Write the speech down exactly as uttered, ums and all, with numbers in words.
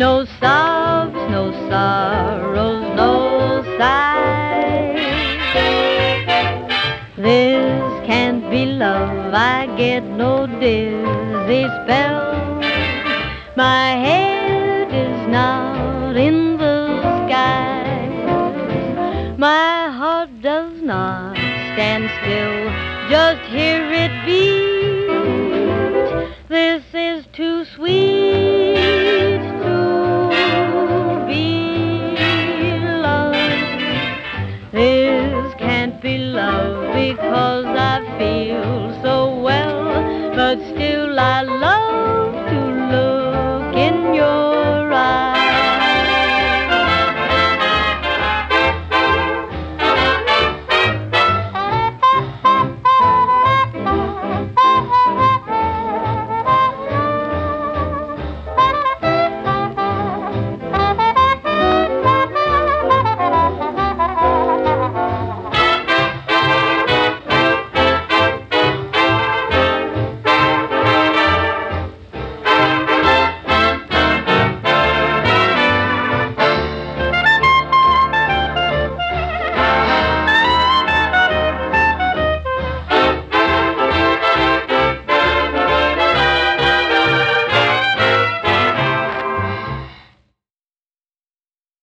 No sobs, no sorrows, no sighs. This can't be love, I get no dizzy spell. My head is not in the sky. My heart does not stand still, just hear it beat.